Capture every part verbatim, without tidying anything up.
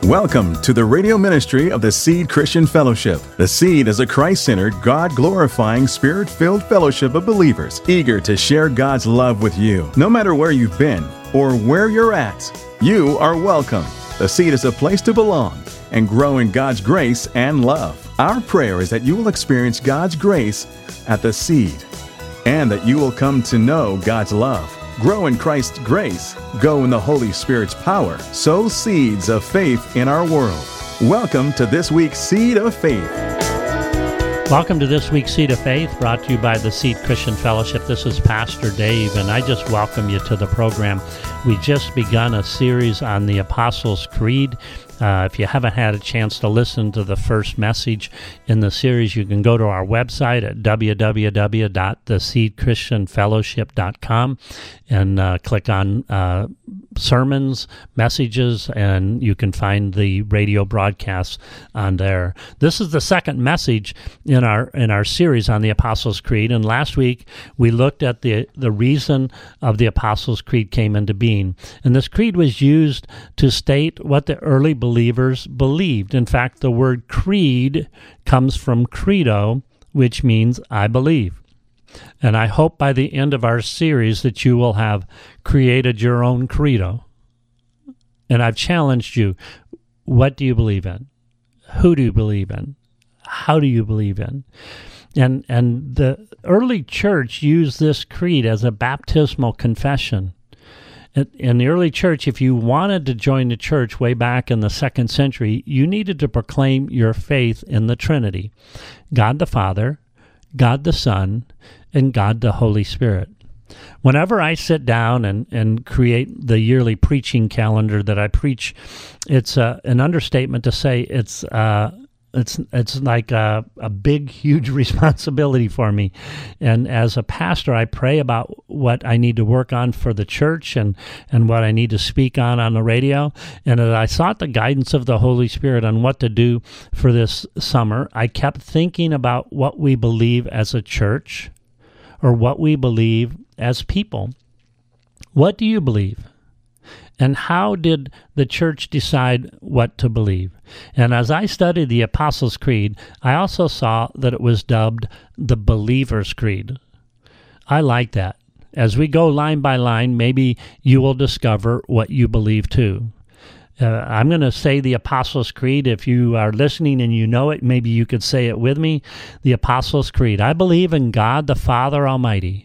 Welcome to the radio ministry of the Seed Christian Fellowship. The Seed is a Christ-centered, God-glorifying, Spirit-filled fellowship of believers eager to share God's love with you. No matter where you've been or where you're at, you are welcome. The Seed is a place to belong and grow in God's grace and love. Our prayer is that you will experience God's grace at the Seed and that you will come to know God's love. Grow in Christ's grace, go in the Holy Spirit's power, sow seeds of faith in our world. Welcome to this week's Seed of Faith. Welcome to this week's Seed of Faith, brought to you by the Seed Christian Fellowship. This is Pastor Dave, and I just welcome you to the program. We just begun a series on the Apostles' Creed. Uh, if you haven't had a chance to listen to the first message in the series, you can go to our website at w w w dot the seed christian fellowship dot com and uh, click on uh, sermons, messages, and you can find the radio broadcasts on there. This is the second message in our in our series on the Apostles' Creed, and last week we looked at the the reason of the Apostles' Creed came into being. And this creed was used to state what the early believers believed. In fact, the word creed comes from credo, which means I believe. And I hope by the end of our series that you will have created your own credo. And I've challenged you, what do you believe in? Who do you believe in? How do you believe in? And and the early church used this creed as a baptismal confession. In the early church, if you wanted to join the church way back in the second century, you needed to proclaim your faith in the Trinity: God the Father, God the Son, and God the Holy Spirit. Whenever I sit down and, and create the yearly preaching calendar that I preach, it's uh, an understatement to say it's uh, It's it's like a, a big, huge responsibility for me. And as a pastor, I pray about what I need to work on for the church and, and what I need to speak on on the radio. And as I sought the guidance of the Holy Spirit on what to do for this summer, I kept thinking about what we believe as a church or what we believe as people. What do you believe? And how did the church decide what to believe? And as I studied the Apostles' Creed, I also saw that it was dubbed the Believer's Creed. I like that. As we go line by line, maybe you will discover what you believe too. Uh, I'm going to say the Apostles' Creed. If you are listening and you know it, maybe you could say it with me. The Apostles' Creed. I believe in God the Father Almighty,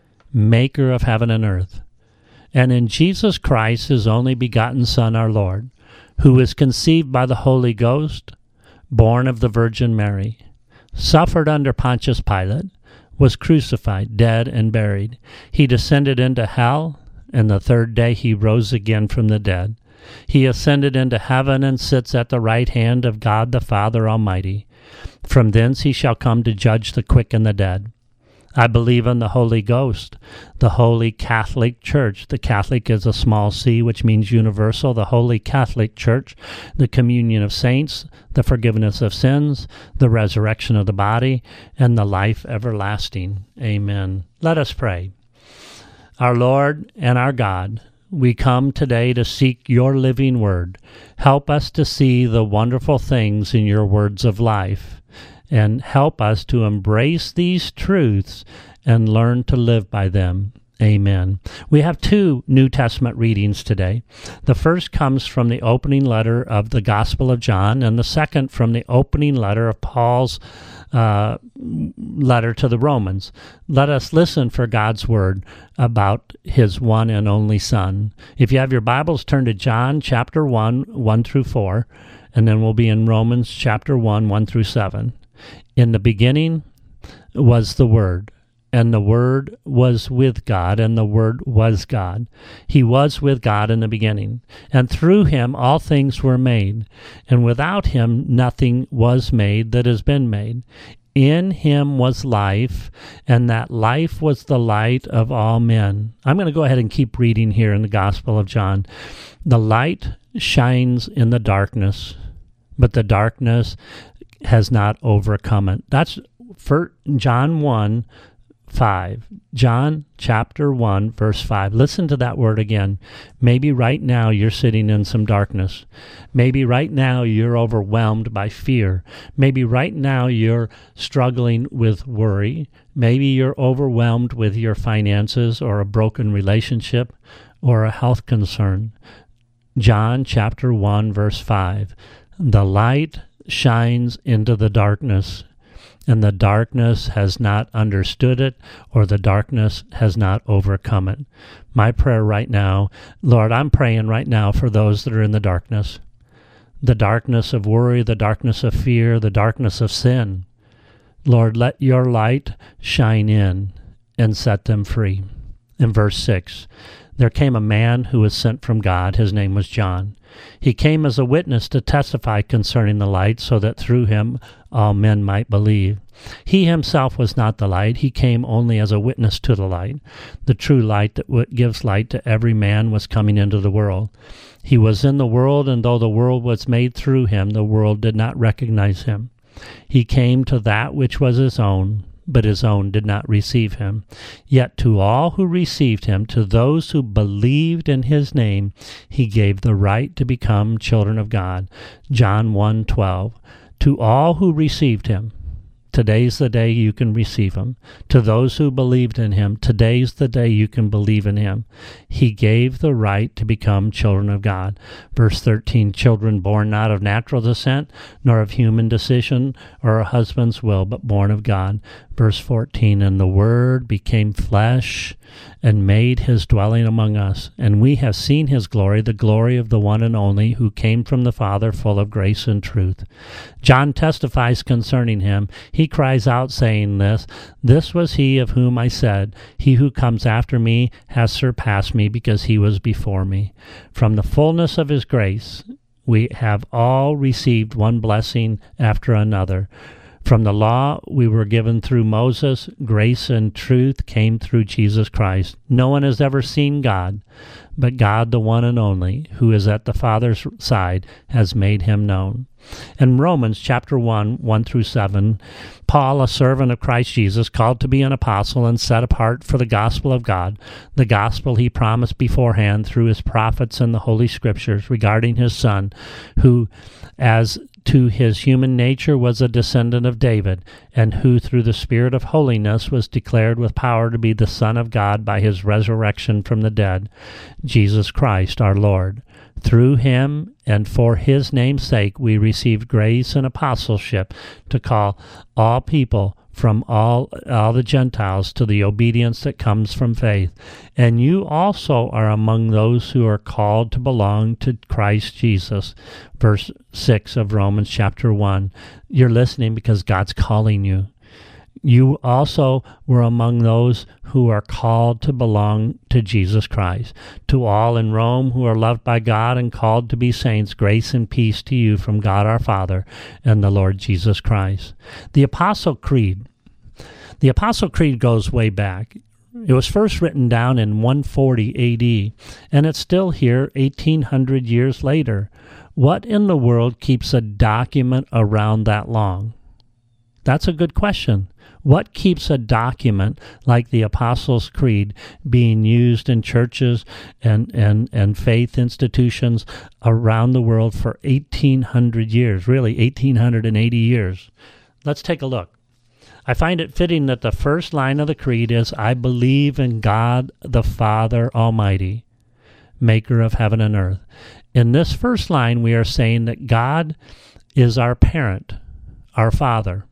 maker of heaven and earth, and in Jesus Christ, his only begotten Son, our Lord, who was conceived by the Holy Ghost, born of the Virgin Mary, suffered under Pontius Pilate, was crucified, dead, and buried. He descended into hell, and the third day he rose again from the dead. He ascended into heaven and sits at the right hand of God the Father Almighty. From thence he shall come to judge the quick and the dead. I believe in the Holy Ghost, the Holy Catholic Church. The Catholic is a small c, which means universal. The Holy Catholic Church, the communion of saints, the forgiveness of sins, the resurrection of the body, and the life everlasting. Amen. Let us pray. Our Lord and our God, we come today to seek your living word. Help us to see the wonderful things in your words of life, and help us to embrace these truths and learn to live by them. Amen. We have two New Testament readings today. The first comes from the opening letter of the Gospel of John, and the second from the opening letter of Paul's uh, letter to the Romans. Let us listen for God's word about his one and only Son. If you have your Bibles, turn to John chapter one, one through four, and then we'll be in Romans chapter one, one through seven. In the beginning was the Word, and the Word was with God, and the Word was God. He was with God in the beginning, and through him all things were made, and without him nothing was made that has been made. In him was life, and that life was the light of all men. I'm going to go ahead and keep reading here in the Gospel of John. The light shines in the darkness, but the darkness has not overcome it. That's for John one, five. John chapter one, verse five. Listen to that word again. Maybe right now you're sitting in some darkness. Maybe right now you're overwhelmed by fear. Maybe right now you're struggling with worry. Maybe you're overwhelmed with your finances or a broken relationship or a health concern. John chapter one, verse five. The light shines into the darkness, and the darkness has not understood it, or the darkness has not overcome it. My prayer right now, Lord, I'm praying right now for those that are in the darkness, the darkness of worry, the darkness of fear, the darkness of sin. Lord, let your light shine in and set them free. In verse six, there came a man who was sent from God. His name was John. He came as a witness to testify concerning the light, so that through him all men might believe. He himself was not the light. He came only as a witness to the light. The true light that w- gives light to every man was coming into the world. He was in the world, and though the world was made through him, the world did not recognize him. He came to that which was his own, but his own did not receive him. Yet to all who received him, to those who believed in his name, he gave the right to become children of God. John one twelve. To all who received him, today's the day you can receive him. To those who believed in him, today's the day you can believe in him. He gave the right to become children of God. Verse thirteen, children born not of natural descent, nor of human decision or a husband's will, but born of God. Verse fourteen, and the Word became flesh and made his dwelling among us. And we have seen his glory, the glory of the one and only, who came from the Father, full of grace and truth. John testifies concerning him. He cries out, saying this, This was he of whom I said, He who comes after me has surpassed me, because he was before me. From the fullness of his grace we have all received one blessing after another. From the law we were given through Moses, grace and truth came through Jesus Christ. No one has ever seen God, but God, the one and only, who is at the Father's side, has made him known. In Romans chapter one, one through seven, Paul, a servant of Christ Jesus, called to be an apostle and set apart for the gospel of God, the gospel he promised beforehand through his prophets in the Holy Scriptures regarding his Son, who, as to his human nature, was a descendant of David, and who through the Spirit of holiness was declared with power to be the Son of God by his resurrection from the dead, Jesus Christ our Lord. Through him and for his name's sake we received grace and apostleship to call all people from all all the Gentiles to the obedience that comes from faith. And you also are among those who are called to belong to Christ Jesus. Verse six of Romans chapter one. You're listening because God's calling you. You also were among those who are called to belong to Jesus Christ. To all in Rome who are loved by God and called to be saints, grace and peace to you from God our Father and the Lord Jesus Christ. The Apostle Creed. The Apostle Creed goes way back. It was first written down in one forty A D, and it's still here eighteen hundred years later. What in the world keeps a document around that long? That's a good question. What keeps a document like the Apostles' Creed being used in churches and, and, and faith institutions around the world for eighteen hundred years, really eighteen eighty years? Let's take a look. I find it fitting that the first line of the Creed is, I believe in God the Father Almighty, maker of heaven and earth. In this first line, we are saying that God is our parent, our Father.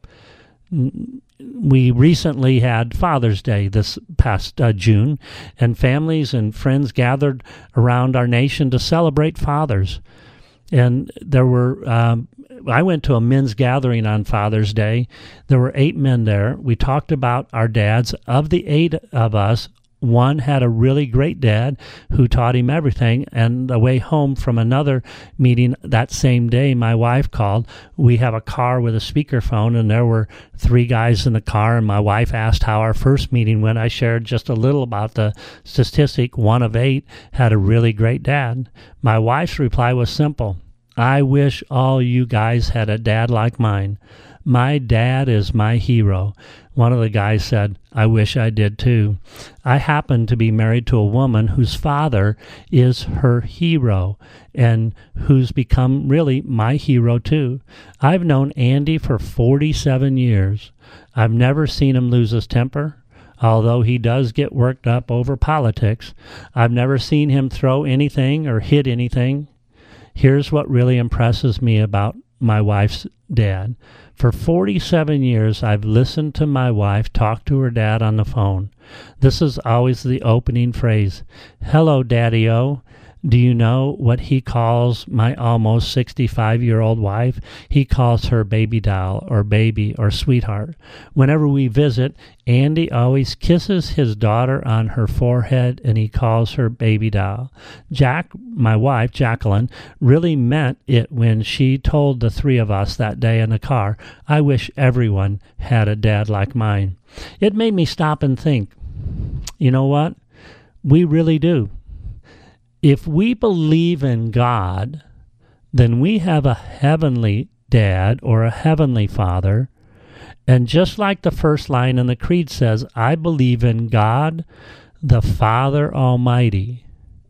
We recently had Father's Day this past uh, June, and families and friends gathered around our nation to celebrate fathers. And there were, um, I went to a men's gathering on Father's Day. There were eight men there. We talked about our dads. Of the eight of us, one had a really great dad who taught him everything. And the way home from another meeting that same day, my wife called. We have a car with a speakerphone, and there were three guys in the car. And my wife asked how our first meeting went. I shared just a little about the statistic. One of eight had a really great dad. My wife's reply was simple. I wish all you guys had a dad like mine. My dad is my hero. One of the guys said, I wish I did too. I happen to be married to a woman whose father is her hero and who's become really my hero too. I've known Andy for forty-seven years. I've never seen him lose his temper, although he does get worked up over politics. I've never seen him throw anything or hit anything. Here's what really impresses me about my wife's dad. For forty-seven years, I've listened to my wife talk to her dad on the phone. This is always the opening phrase. Hello, Daddy-O. Do you know what he calls my almost sixty-five-year-old wife? He calls her baby doll or baby or sweetheart. Whenever we visit, Andy always kisses his daughter on her forehead and he calls her baby doll. Jack, my wife, Jacqueline, really meant it when she told the three of us that day in the car, I wish everyone had a dad like mine. It made me stop and think, you know what? We really do. If we believe in God, then we have a heavenly dad or a heavenly father. And just like the first line in the creed says, I believe in God, the Father Almighty,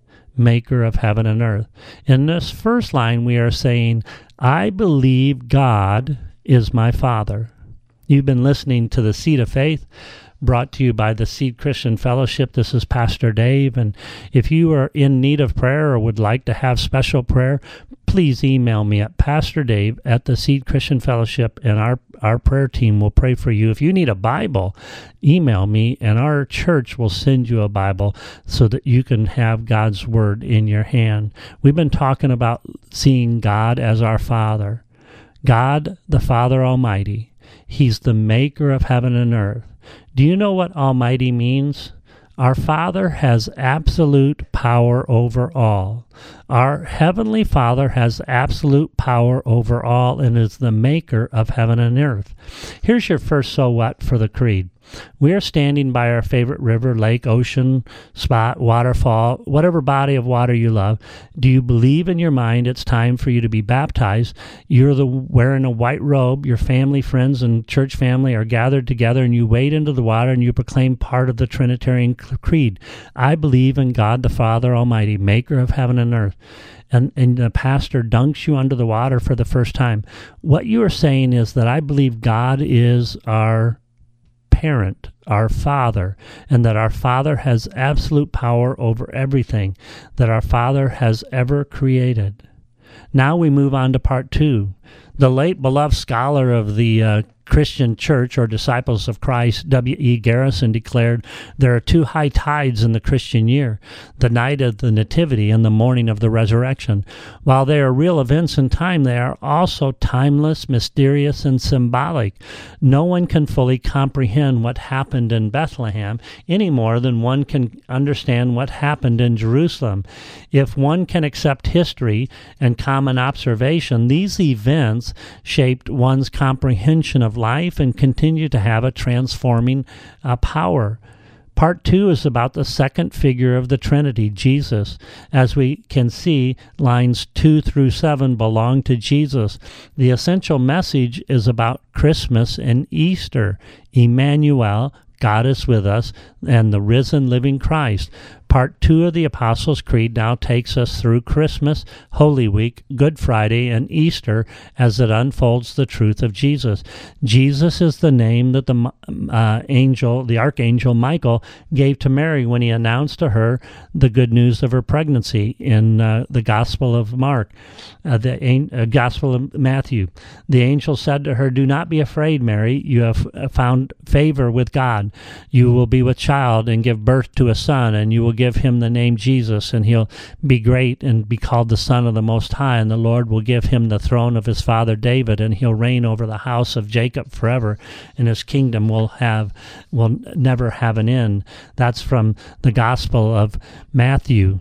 maker of heaven and earth. In this first line, we are saying, I believe God is my Father. You've been listening to the Seed of Faith, brought to you by the Seed Christian Fellowship. This is Pastor Dave, and if you are in need of prayer or would like to have special prayer, please email me at Pastor Dave at the Seed Christian Fellowship, and our, our prayer team will pray for you. If you need a Bible, email me, and our church will send you a Bible so that you can have God's Word in your hand. We've been talking about seeing God as our Father. God, the Father Almighty. He's the maker of heaven and earth. Do you know what Almighty means? Our Father has absolute power over all. Our Heavenly Father has absolute power over all and is the maker of heaven and earth. Here's your first so what for the creed. We are standing by our favorite river, lake, ocean, spot, waterfall, whatever body of water you love. Do you believe in your mind it's time for you to be baptized? You're the wearing a white robe. Your family, friends, and church family are gathered together, and you wade into the water and you proclaim part of the Trinitarian Creed. I believe in God the Father Almighty, maker of heaven and earth. And, and the pastor dunks you under the water for the first time. What you are saying is that I believe God is our parent, our Father, and that our Father has absolute power over everything that our Father has ever created. Now we move on to part two. The late beloved scholar of the uh, Christian Church or Disciples of Christ, W E Garrison, declared, there are two high tides in the Christian year, the night of the Nativity and the morning of the resurrection. While they are real events in time, they are also timeless, mysterious, and symbolic. No one can fully comprehend what happened in Bethlehem any more than one can understand what happened in Jerusalem. If one can accept history and common observation, these events shaped one's comprehension of life and continue to have a transforming uh, power. Part two is about the second figure of the Trinity, Jesus. As we can see, lines two through seven belong to Jesus. The essential message is about Christmas and Easter. Emmanuel, God is with us, and the risen living Christ. Part two of the Apostles' Creed now takes us through Christmas, Holy Week, Good Friday, and Easter as it unfolds the truth of Jesus. Jesus is the name that the uh, angel, the archangel Michael, gave to Mary when he announced to her the good news of her pregnancy in uh, the Gospel of Mark, uh, the uh, Gospel of Matthew. The angel said to her, do not be afraid, Mary. You have found favor with God. You will be with child and give birth to a son, and you will give him the name Jesus, and he'll be great and be called the Son of the Most High, and the Lord will give him the throne of his father David, and he'll reign over the house of Jacob forever, and his kingdom will have will never have an end. That's from the Gospel of Matthew,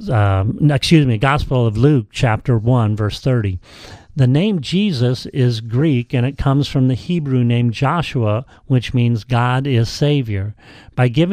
um, excuse me, Gospel of Luke, chapter one, verse thirty. The name Jesus is Greek, and it comes from the Hebrew name Joshua, which means God is Savior. By giving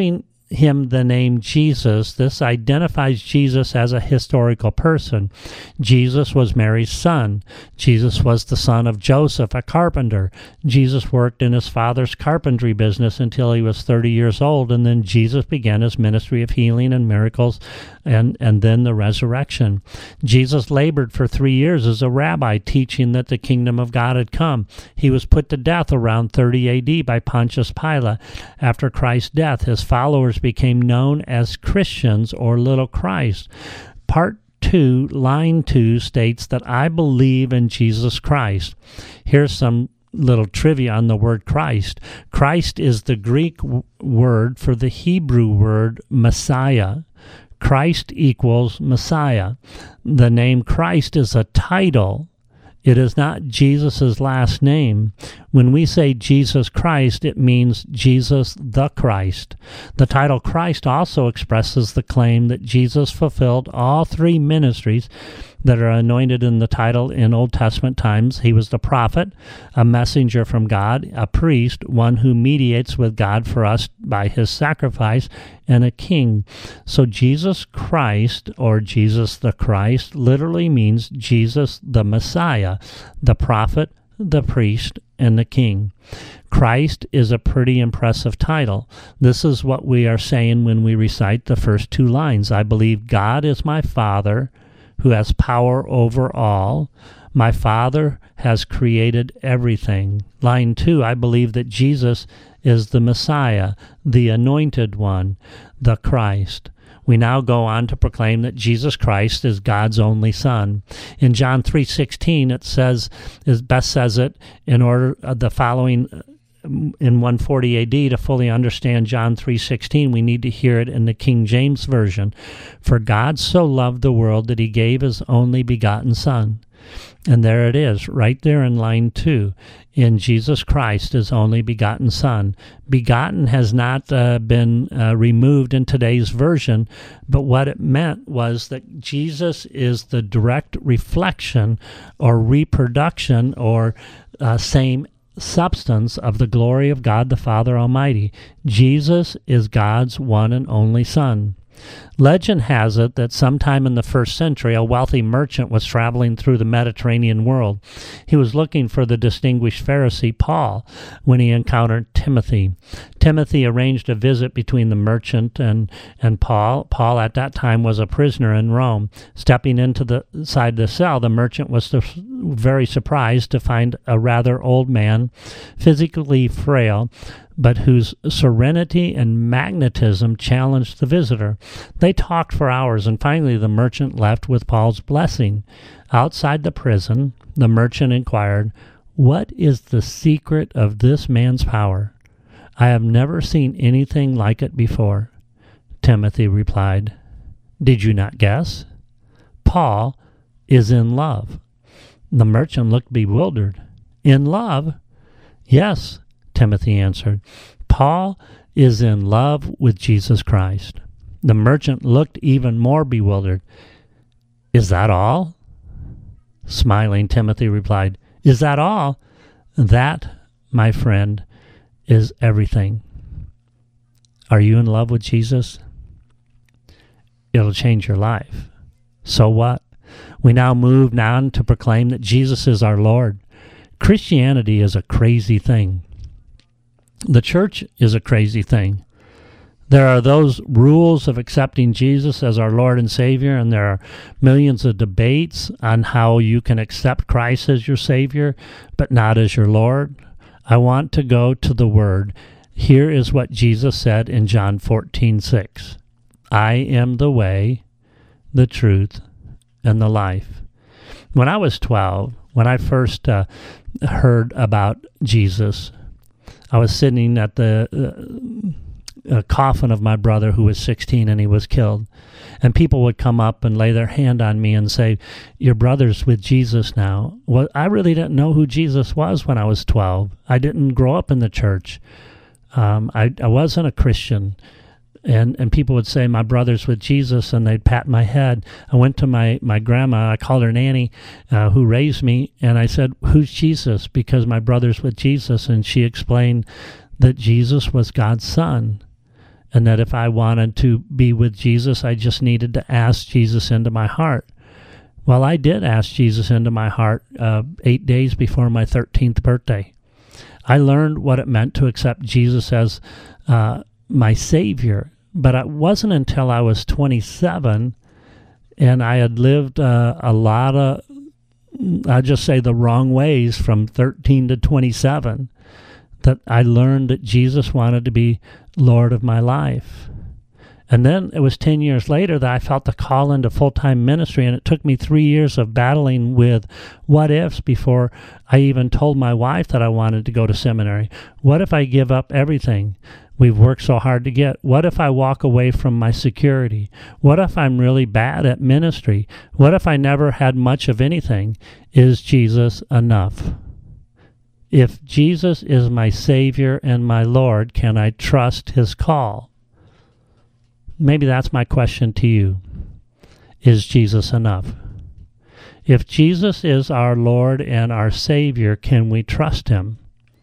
him the name Jesus, this identifies Jesus as a historical person. Jesus was Mary's son. Jesus was the son of Joseph, a carpenter. Jesus worked in his father's carpentry business until he was thirty years old, and then Jesus began his ministry of healing and miracles, and, and then the resurrection. Jesus labored for three years as a rabbi, teaching that the kingdom of God had come. He was put to death around thirty A D by Pontius Pilate. After Christ's death, his followers became known as Christians or little Christ. Part two, line two states that I believe in Jesus Christ. Here's some little trivia on the word Christ. Christ is the Greek w- word for the Hebrew word Messiah. Christ equals Messiah. The name Christ is a title. It is not Jesus' last name. When we say Jesus Christ, it means Jesus the Christ. The title Christ also expresses the claim that Jesus fulfilled all three ministries that are anointed in the title in Old Testament times. He was the prophet, a messenger from God, a priest, one who mediates with God for us by his sacrifice, and a king. So Jesus Christ, or Jesus the Christ, literally means Jesus the Messiah, the prophet, the priest, and the king. Christ is a pretty impressive title. This is what we are saying when we recite the first two lines. I believe God is my Father, who has power over all. My Father has created everything. Line two, I believe that Jesus is the Messiah, the Anointed One, the Christ. We now go on to proclaim that Jesus Christ is God's only Son. In John three sixteen, it says, as best says it, in order uh, the following in one forty A D, to fully understand John three sixteen, we need to hear it in the King James Version. For God so loved the world that he gave his only begotten Son. And there it is, right there in line two. In Jesus Christ, his only begotten Son. Begotten has not uh, been uh, removed in today's version, but what it meant was that Jesus is the direct reflection or reproduction or uh, same substance of the glory of God the Father Almighty. Jesus is God's one and only Son. Legend has it that sometime in the first century, a wealthy merchant was traveling through the Mediterranean world. He was looking for the distinguished Pharisee Paul when he encountered Timothy. Timothy arranged a visit between the merchant and, and Paul. Paul at that time was a prisoner in Rome. Stepping into the side of the cell, the merchant was very surprised to find a rather old man, physically frail, but whose serenity and magnetism challenged the visitor. They talked for hours, and finally the merchant left with Paul's blessing. Outside the prison, the merchant inquired, "What is the secret of this man's power? I have never seen anything like it before." Timothy replied, "Did you not guess? Paul is in love." The merchant looked bewildered. "In love?" "Yes," Timothy answered. "Paul is in love with Jesus Christ." The merchant looked even more bewildered. "Is that all?" Smiling, Timothy replied, "Is that all? That, my friend, is everything." Are you in love with Jesus? It'll change your life. So what? We now move on to proclaim that Jesus is our Lord. Christianity is a crazy thing. The church is a crazy thing. There are those rules of accepting Jesus as our Lord and Savior, and there are millions of debates on how you can accept Christ as your Savior, but not as your Lord. I want to go to the Word. Here is what Jesus said in John fourteen six. I am the way, the truth, and the life. When I was twelve, when I first uh, heard about Jesus, I was sitting at the uh, uh, coffin of my brother who was sixteen and he was killed. And people would come up and lay their hand on me and say, "Your brother's with Jesus now." Well, I really didn't know who Jesus was when I was twelve. I didn't grow up in the church. Um, I, I wasn't a Christian. And and people would say, "My brother's with Jesus," and they'd pat my head. I went to my, my grandma, I called her Nanny, uh, who raised me, and I said, "Who's Jesus?" Because my brother's with Jesus. And she explained that Jesus was God's son. and that if I wanted to be with Jesus, I just needed to ask Jesus into my heart. Well, I did ask Jesus into my heart uh, eight days before my thirteenth birthday. I learned what it meant to accept Jesus as uh, my Savior, but it wasn't until I was twenty-seven and I had lived uh, a lot of, I'll just say the wrong ways from thirteen to twenty-seven, that I learned that Jesus wanted to be Lord of my life. And then it was ten years later that I felt the call into full-time ministry, and it took me three years of battling with what-ifs before I even told my wife that I wanted to go to seminary. What if I give up everything we've worked so hard to get? What if I walk away from my security? What if I'm really bad at ministry? What if I never had much of anything? Is Jesus enough? If Jesus is my Savior and my Lord, can I trust His call? Maybe that's my question to you. Is Jesus enough? If Jesus is our Lord and our Savior, can we trust Him?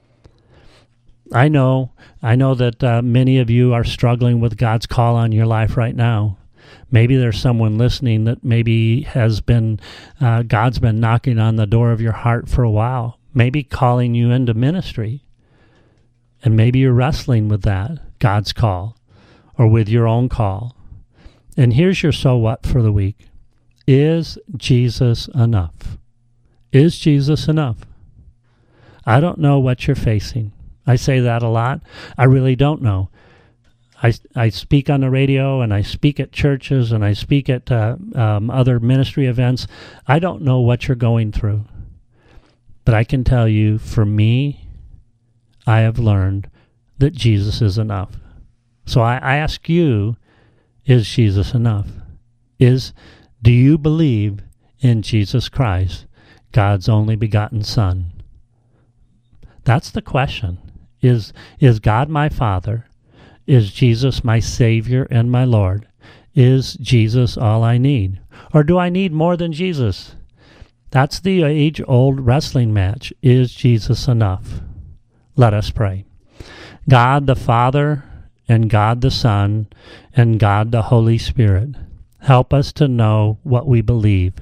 I know, I know that uh, many of you are struggling with God's call on your life right now. Maybe there's someone listening that maybe has been, uh, God's been knocking on the door of your heart for a while, maybe calling you into ministry. And maybe you're wrestling with that, God's call, or with your own call. And here's your so what for the week. Is Jesus enough? Is Jesus enough? I don't know what you're facing. I say that a lot. I really don't know. I, I speak on the radio, and I speak at churches, and I speak at uh, um, other ministry events. I don't know what you're going through. But I can tell you, for me, I have learned that Jesus is enough. So I, I ask you, is Jesus enough? Is, do you believe in Jesus Christ, God's only begotten Son? That's the question. Is, is God my Father? Is Jesus my Savior and my Lord? Is Jesus all I need? Or do I need more than Jesus? That's the age-old wrestling match. Is Jesus enough? Let us pray. God the Father, and God the Son, and God the Holy Spirit, help us to know what we believe.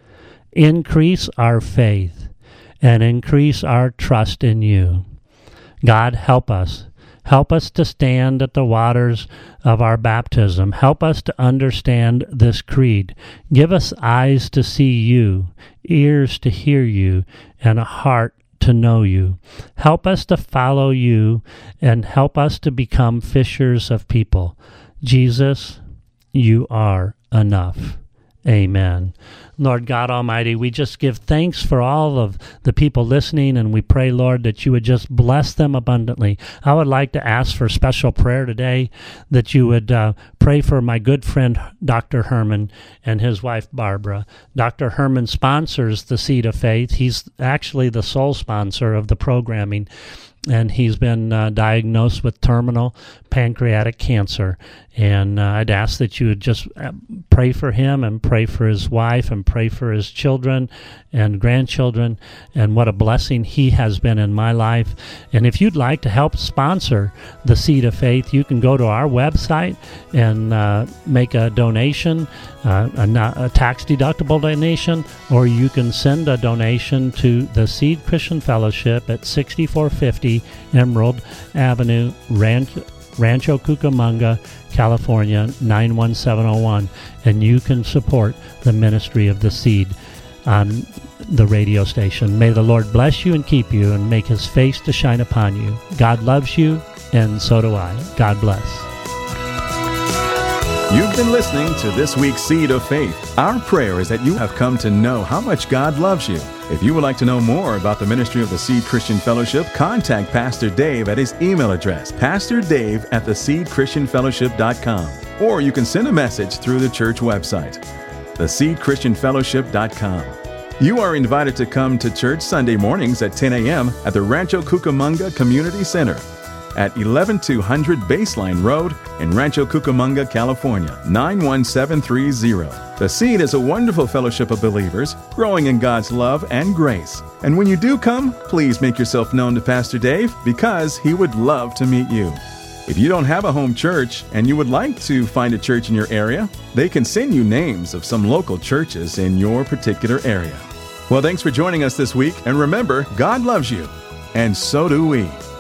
Increase our faith and increase our trust in you. God, help us. Help us to stand at the waters of our baptism. Help us to understand this creed. Give us eyes to see you, ears to hear you, and a heart to know you. Help us to follow you, and help us to become fishers of people. Jesus, you are enough. Amen. Lord God Almighty, we just give thanks for all of the people listening, and we pray, Lord, that you would just bless them abundantly. I would like to ask for special prayer today, that you would uh, pray for my good friend, Doctor Herman, and his wife, Barbara. Doctor Herman sponsors the Seed of Faith. He's actually the sole sponsor of the programming, and he's been uh, diagnosed with terminal pancreatic cancer. And uh, I'd ask that you would just pray for him and pray for his wife and pray for his children and grandchildren, and what a blessing he has been in my life. And if you'd like to help sponsor the Seed of Faith, you can go to our website and uh, make a donation, uh, a, a tax-deductible donation, or you can send a donation to the Seed Christian Fellowship at sixty-four fifty Emerald Avenue, Ranch, Rancho Cucamonga, California, nine one seven oh one, and you can support the ministry of the Seed on the radio station. May the Lord bless you and keep you and make his face to shine upon you. God loves you, and so do I. God bless. You've been listening to this week's Seed of Faith. Our prayer is that you have come to know how much God loves you. If you would like to know more about the ministry of the Seed Christian Fellowship, contact Pastor Dave at his email address, pastor dave at the seed christian fellowship dot com. Or you can send a message through the church website, the seed christian fellowship dot com. You are invited to come to church Sunday mornings at ten a.m. at the Rancho Cucamonga Community Center at eleven two hundred Baseline Road in Rancho Cucamonga, California, nine one seven three zero. The Seed is a wonderful fellowship of believers growing in God's love and grace. And when you do come, please make yourself known to Pastor Dave, because he would love to meet you. If you don't have a home church and you would like to find a church in your area, they can send you names of some local churches in your particular area. Well, thanks for joining us this week, and remember, God loves you, and so do we.